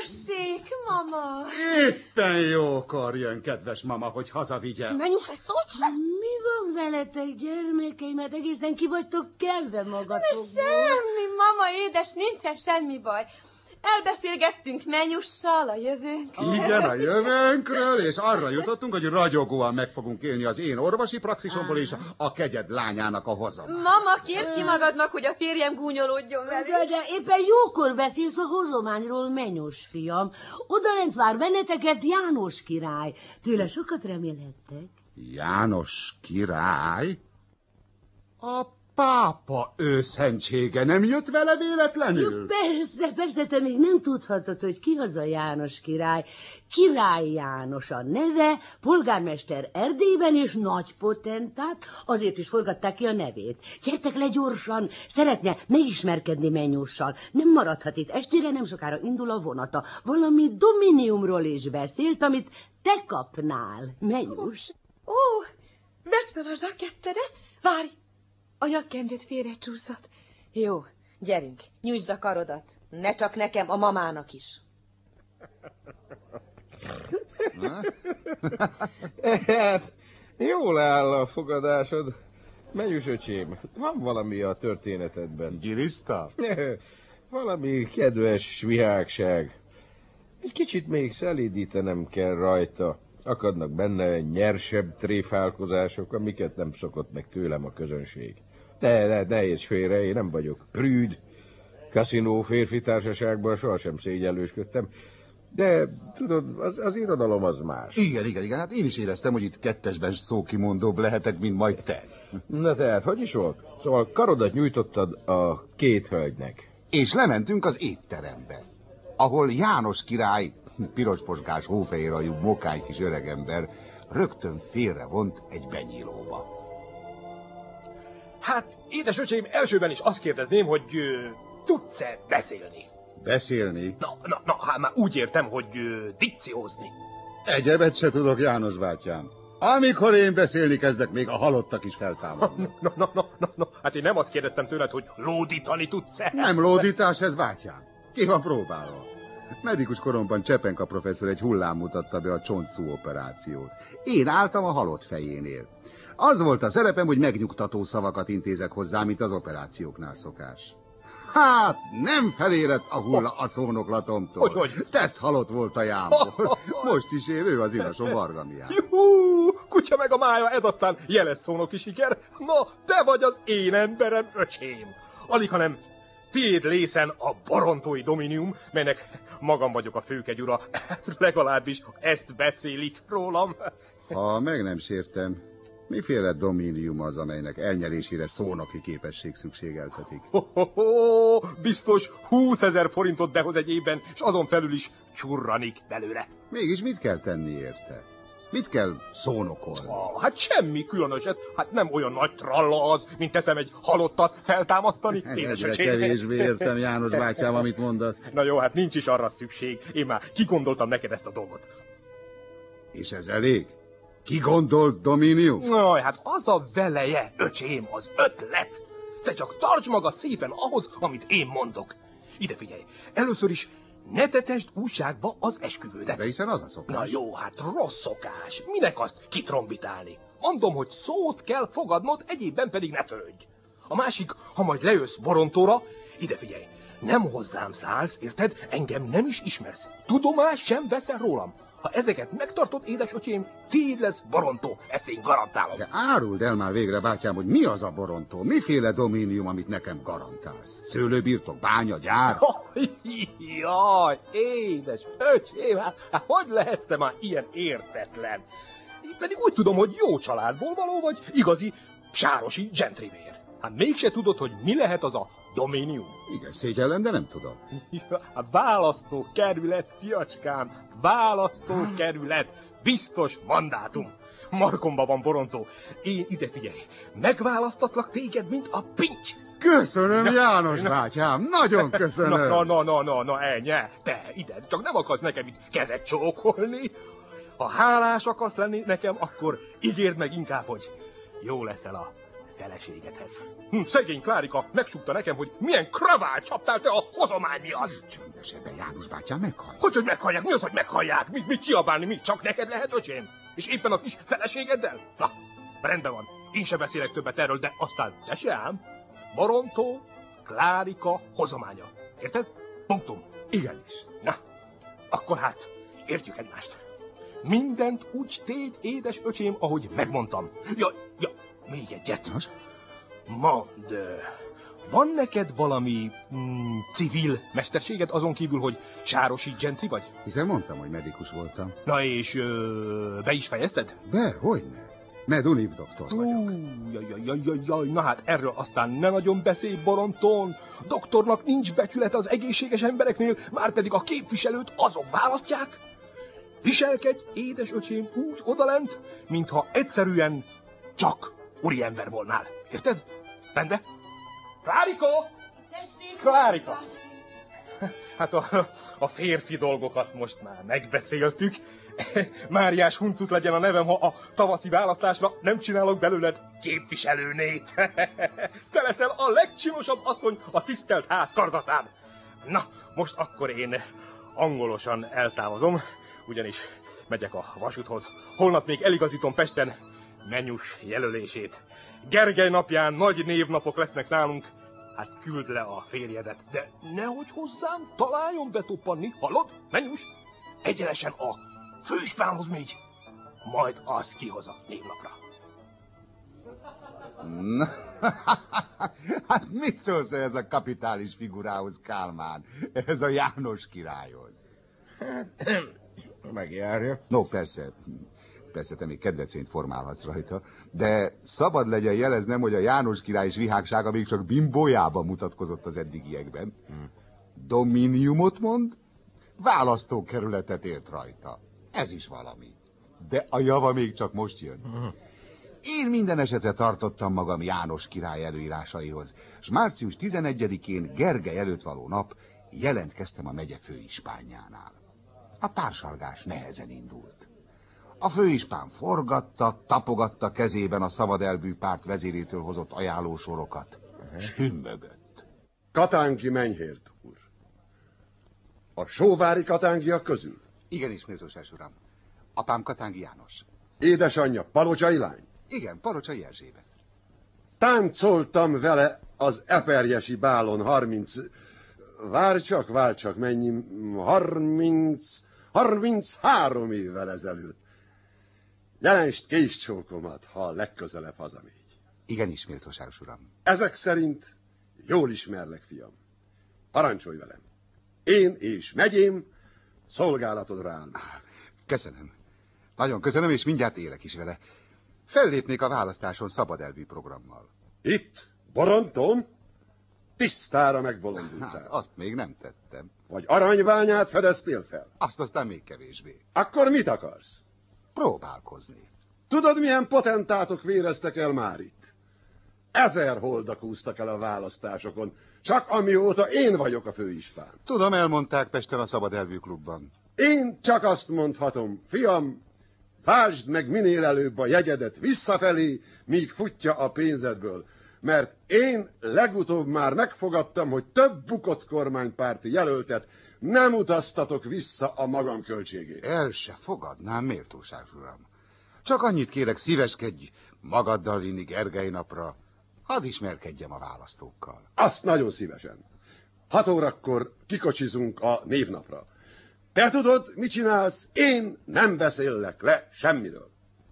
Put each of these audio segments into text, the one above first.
Tessék, mama! Éppen jókor jön, kedves mama, hogy hazavigyem. Menjünk egy szót sem? Mi van veletek, gyermekeim? Hát egészen ki vagytok kelve magatokból. Semmi, mama, édes, nincsen semmi baj. Elbeszélgettünk Menyussal a jövőnkről. Igen, a jövőnkről, és arra jutottunk, hogy ragyogóan meg fogunk élni az én orvosi praxisomból és a kegyed lányának a hozomány. Mama, kérd ki magadnak, hogy a férjem gúnyolódjon velünk. De éppen jókor beszélsz a hozományról, Menyus fiam. Odalent vár benneteket János király. Tőle sokat remélhettek. János király? A pápa őszentsége nem jött vele véletlenül? Persze, te még nem tudhatod, hogy ki az a János király. Király János a neve, polgármester Erdélyben és nagypotentát, azért is forgatták ki a nevét. Gyertek le gyorsan, szeretne megismerkedni Menyussal. Nem maradhat itt, estére nem sokára indul a vonata. Valami dominiumról is beszélt, amit te kapnál, Menyus. Ó, vedd fel a zsakettedet, várj! A nyakkendőt félrecsúszott. Jó, gyerünk, nyújtsd a karodat. Ne csak nekem, a mamának is. Hát, jól áll a fogadásod. Menyus öcsém, van valami a történetedben. Giriszta? Valami kedves svihágság. Egy kicsit még szelídítenem kell rajta. Akadnak benne nyersebb tréfálkozások, amiket nem szokott meg tőlem a közönség. Ne érts félre, én nem vagyok prűd. Kaszinó férfi társaságban sohasem szégyellősködtem. De tudod, az irodalom az más. Igen, hát én is éreztem, hogy itt kettesben szókimondóbb lehetek, mint majd te. Na tehát, hogy is volt? Szóval karodat nyújtottad a két hölgynek. És lementünk az étterembe, ahol János király, pirosposkás, hófehérhajú, mokány kis öregember rögtön félrevont egy benyílóba. Hát, édesöcsém, elsőben is azt kérdezném, hogy tudsz-e beszélni? Beszélni? Na, hát már úgy értem, hogy dikciózni. Egyebet se tudok, János bátyám. Amikor én beszélni kezdek, még a halottak is feltámadnak. Na, hát én nem azt kérdeztem tőled, hogy lódítani tudsz-e? Nem lódítás ez, bátyám. Ki van próbálva? Medikus koromban Csepenka professzor egy hullám mutatta be a csontszú operációt. Én álltam a halott fejénél. Az volt a szerepem, hogy megnyugtató szavakat intézek hozzá, mint az operációknál szokás. Hát, nem felérett a hulla a szónoklatomtól. Hogy? Tetsz halott volt a jámbor. Most is él ő az inasom Varga Mihály. Juhú, kutya meg a mája, ez aztán jeles szónoki siker. Na, te vagy az én emberem, öcsém. Alighanem tiéd lészen a borontói dominium, melynek magam vagyok a főkegyura. Legalábbis ezt beszélik rólam. Ha meg nem sértem, miféle dominium az, amelynek elnyelésére szónoki képesség szükségeltetik? Biztos 20 000 forintot behoz egy évben, és azon felül is csurranik belőle. Mégis mit kell tenni érte? Mit kell szónokolni? Hát semmi különöset, hát nem olyan nagy tralla az, mint teszem egy halottat feltámasztani. Egyre kevésbé értem, János bátyám, amit mondasz. Na jó, hát nincs is arra szükség. Én már kigondoltam neked ezt a dolgot. És ez elég? Ki gondolt dominium? Jaj, hát az a veleje, öcsém, az ötlet. Te csak tarts maga szépen ahhoz, amit én mondok. Ide figyelj, először is ne tetesd újságba az esküvődet. De hiszen az a szokás. Na jó, hát rossz szokás. Minek azt kitrombitálni? Mondom, hogy szót kell fogadnod, egyébben pedig ne törődj. A másik, ha majd lejössz Borontóra, ide figyelj, nem hozzám szállsz, érted? Engem nem is ismersz. Tudomást sem veszel rólam. Ha ezeket megtartod, édesöcsém, tiéd lesz Borontó. Ezt én garantálom. De áruld el már végre, bátyám, hogy mi az a Borontó? Miféle dominium, amit nekem garantálsz? Szőlőbirtok, bánya, gyár? Jaj, édes öcsém, hát hogy lehetsz te már ilyen értetlen? Én pedig úgy tudom, hogy jó családból való vagy, igazi sárosi gentrivér. Hát mégse tudod, hogy mi lehet az a dominium? Igen, szégyellem, de nem tudom. A választókerület, fiacskám, választókerület, biztos mandátum. Markomba van Borontó. Én ide figyelj, megválasztatlak téged, mint a pinty. Köszönöm, János bátyám, nagyon köszönöm. Na, ennyi, te ide, csak nem akarsz nekem itt kezet csókolni. Ha hálás akarsz lenni nekem, akkor ígérd meg inkább, hogy jó leszel a feleségedhez. Szegény Klárika megsúgta nekem, hogy milyen kravál csaptál te a hozomány miatt. Csöndesebben, János bátyám meghallja. Hogy meghallják? Mi az, hogy meghallják? Mit kiabálni? Mi? Csak neked lehet, öcsém? És éppen a kis feleségeddel? Na, rendben van. Én sem beszélek többet erről, de aztán te se ám. Borontó, Klárika hozománya. Érted? Punktum. Igenis. Na, akkor hát, értjük egymást. Mindent úgy tégy, édes öcsém, ahogy megmondtam. Ja, még egyet. Nos? Mondd, van neked valami civil mesterséged azon kívül, hogy sárosi gentri vagy? Hiszen mondtam, hogy medikus voltam. Na és be is fejezted? Hogyne. Meduniv doktor vagyok. Jaj, na hát erről aztán ne nagyon beszélj, Borontón. Doktornak nincs becsülete az egészséges embereknél, márpedig a képviselőt azok választják. Viselkedj, édes öcsém, úgy odalent, mintha egyszerűen csak úriember volnál. Érted? Rendben? Klárika! Tessék! Klárika! Hát a férfi dolgokat most már megbeszéltük. Máriás huncut legyen a nevem, ha a tavaszi választásra nem csinálok belőled képviselőnét. Te leszel a legcsinosabb asszony a tisztelt ház karzatán. Na, most akkor én angolosan eltávozom, ugyanis megyek a vasúthoz. Holnap még eligazítom Pesten Menyus jelölését. Gergely napján nagy névnapok lesznek nálunk. Hát küld le a férjedet, de nehogy hozzám találjon betoppanni, hallod, Menyus? Egyenesen a főispánhoz megy, majd az kihoz a névnapra. Na, hát mit szólsz ez a kapitális figurához, Kálmán? Ez a János királyhoz. Megjárja. No, persze, te még kedvecényt formálhatsz rajta, de szabad legyen jeleznem, hogy a János király zsvihágsága még csak bimbójában mutatkozott az eddigiekben. Dominiumot mond, választókerületet ért rajta. Ez is valami. De a java még csak most jön. Én minden esetre tartottam magam János király előírásaihoz, s március 11-én Gergely előtt való nap jelentkeztem a megye főispánjánál. A társalgás nehezen indult. A főispán forgatta, tapogatta kezében a szabadelvű párt vezérétől hozott ajánlósorokat, s hümmögött. Katánki Menyhért úr. A sóvári katángiak közül? Igenis, méltóság uram. Apám Katángi János. Édesanyja Palocsai lány? Igen, Palocsai Erzsébet. Táncoltam vele az eperjesi bálon 33 évvel ezelőtt. Jelensd késcsókomat, ha legközelebb hazamégy. Igenis, méltóságos uram. Ezek szerint jól ismerlek, fiam. Parancsolj velem. Én és megyém szolgálatodra állunk. Köszönöm. Nagyon köszönöm, és mindjárt élek is vele. Fellépnék a választáson szabadelvű programmal. Itt, Borontón? Tisztára megbolondultál. Hát, azt még nem tettem. Vagy aranybányát fedeztél fel? Azt aztán még kevésbé. Akkor mit akarsz? Próbálkozni. Tudod, milyen potentátok véreztek el már itt? 1000 holdak húztak el a választásokon, csak amióta én vagyok a főispán. Tudom, elmondták Pesten a szabadelvű klubban. Én csak azt mondhatom, fiam, váltsd meg minél előbb a jegyedet visszafelé, míg futja a pénzedből, mert én legutóbb már megfogadtam, hogy több bukott kormánypárti jelöltet nem utaztatok vissza a magam költségére. El se fogadnám, méltóság uram. Csak annyit kérek, szíveskedj magaddal vinni Gergely napra, hadd ismerkedjem a választókkal. Azt nagyon szívesen. 6 órakor kikocsizunk a névnapra. Te tudod, mit csinálsz? Én nem beszéllek le semmiről.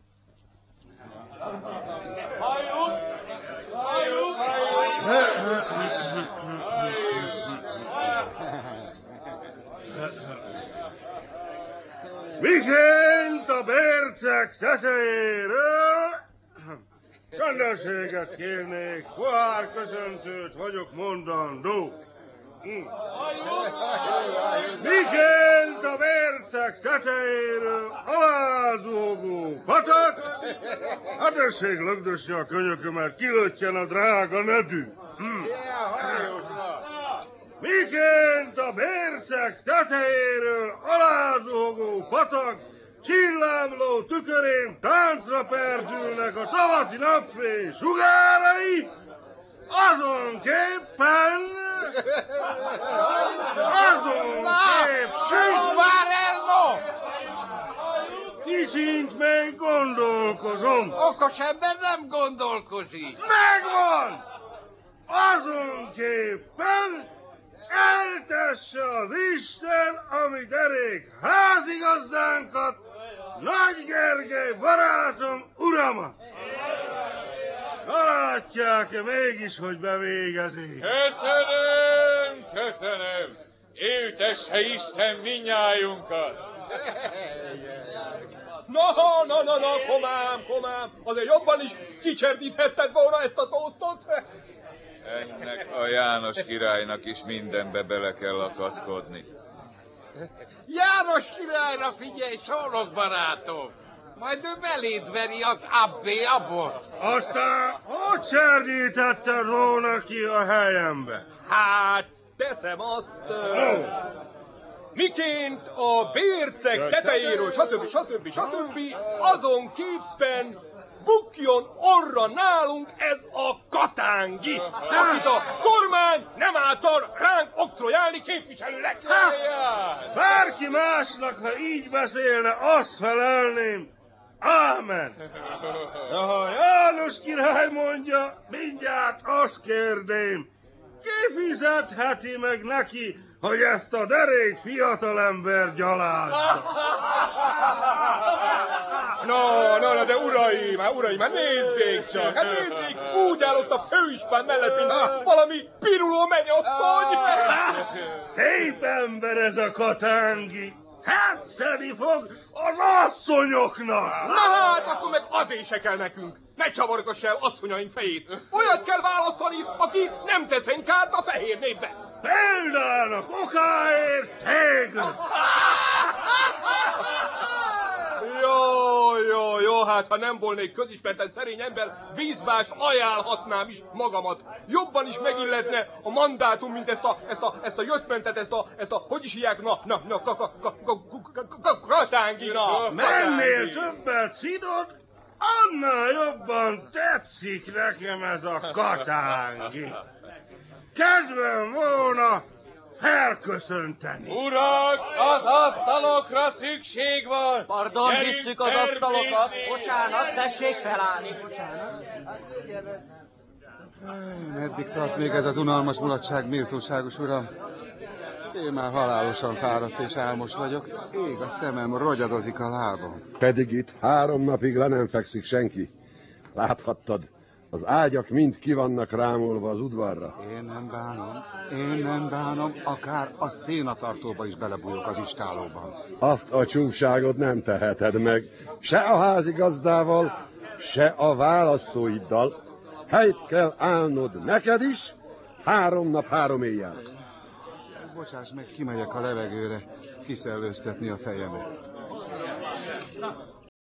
Miként a bercek tetejéről csendességet kérnék, pohár köszöntőt vagyok mondandó. Miként a bercek tetejéről alázógó patak, hát tessék lögdösse a könyökömet, kilöttjen a drága nedű. Miként a bércek tetejéről alázógó patak, csillámló tükörén táncra perdülnek a tavaszi napfény sugárai, azonképpen... Süss már el, no! Kicsint még gondolkozom. Okos ember nem gondolkozik. Megvan! Azonképpen eltesse az Isten, ami derék házigazdánkat, Nagy Gergely barátom uramat. Látják-e mégis, hogy bevégezik? Köszönöm. Éltesse Isten minnyájunkat. Na, komám. Azért jobban is kicserdíthetted volna ezt a tosztot. Ennek a János királynak is mindenbe bele kell akaszkodni. János királyra figyelj, szólok, barátom. Majd ő beléd veri az abbé abot. Aztán hogy cserdítetted volna ki a helyembe? Hát, teszem azt... Miként a bérceg tetejéről, stb. Azonképpen bukjon orra nálunk ez a katángi, akit a kormány nem által ránk oktrojálni képviselőnek. Bárki másnak, ha így beszélne, azt felelném. Ámen. De ha János király mondja, mindjárt azt kérdém, ki fizetheti meg neki, hogy ezt a derék fiatalember gyalázta? No, de uraim, hát nézzék csak, nézzék, úgy állott a főispán mellett, mint valami piruló mennyasszony. Szép ember ez a katángi. Tetszeni fog az asszonyoknak! Na hát, akkor meg azért se kell nekünk. Ne csavargass el asszonyaink fejét. Olyat kell választani, aki nem teszen kárt a fehér népbe. Példának okáért téged! Jó, hát ha nem volnék közismerten szerény ember, vízmást ajánlhatnám is magamat. Jobban is megilletne a mandátum, mint ezt a jöttmentet, ezt a hogy is hívják, katángi. Mennél többet szidod, annál jobban tetszik nekem ez a katángi. Kedvem volna felköszönteni. Urak, az asztalokra szükség van. Pardon, visszük az asztalokat. Bocsánat, tessék felállni, bocsánat. Meddig tart még ez az unalmas mulatság, méltóságos uram? Én már halálosan fáradt és álmos vagyok. Ég a szemem, rogyadozik a lábam. Pedig itt 3 napig le nem fekszik senki. Láthattad, az ágyak mind ki vannak rámolva az udvarra. Én nem bánom, akár a szénatartóba is belebújok az istálóban. Azt a csúfságot nem teheted meg, se a házigazdával, se a választóiddal. Helyt kell állnod neked is, 3 nap, 3 éjjel. Bocsáss meg, kimegyek a levegőre, kiszellőztetni a fejemet.